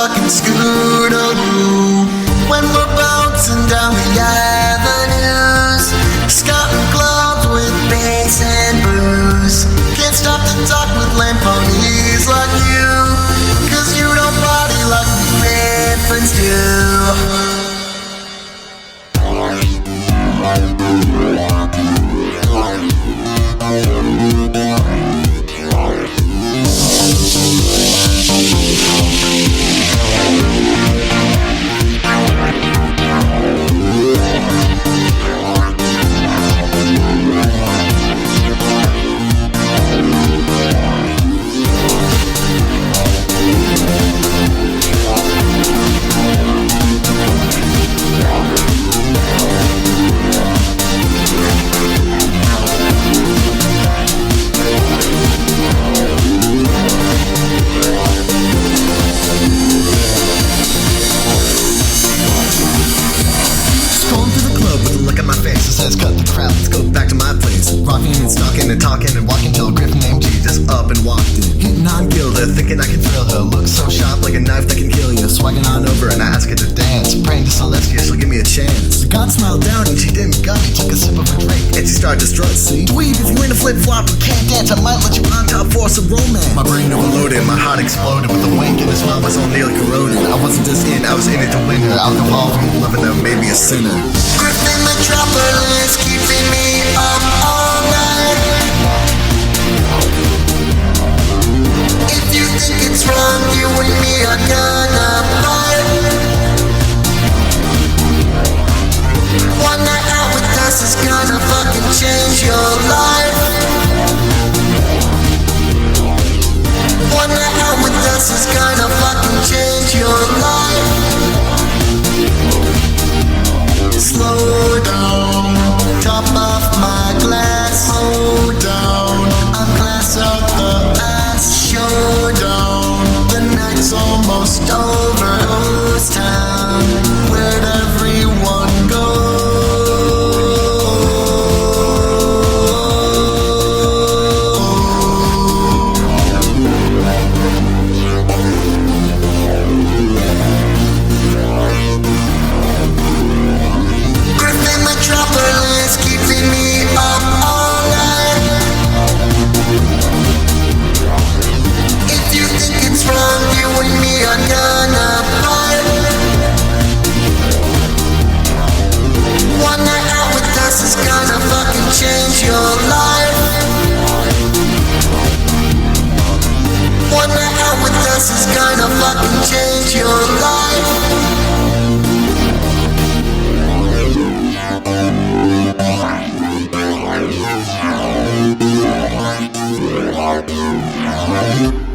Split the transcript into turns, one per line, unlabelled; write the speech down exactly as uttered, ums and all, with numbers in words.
fucking scootaloo. When we're bouncing down the avenues, scouting clubs with bass and booze. Can't stop to talk with lame ponies like you, cause you don't party like we infants do. Says cut the crap, let's go back to my place. Rocking and stalking and talking and walking till a griffin named Jesus up and walked in. Hitting on Gilda, thinking I can thrill her. Looks so sharp like a knife that can kill you. Swagging on over and I ask her to dance. Praying to Celestia, she'll give me a chance. The god smiled down and she didn't gut me. Took a sip of her drink and she started to strut, see? Dweeb, if you ain't a flip-flop and can't dance, I might let you on top for some romance. My brain overloaded, my heart exploded with a wink and his smile was all nearly corroded. I wasn't just in, I was in it to win her. Alcohol from loving her made me a sinner. Griffin Metropolis keeping me up all night. If you think it's wrong, you and me are gonna fight. One night out with us is gonna fucking change your life. One night out with us is gonna fucking change your life. Slow down, top off my glass. Slow down, a glass of the ass. Showdown, the night's almost over. Ghost town, where'd everyone go? Metropolis keeping me up all night. If you think it's wrong, you and me are gonna fight. One night out with us is gonna fucking change your life. One night out with us is gonna fucking change your life. Thank you.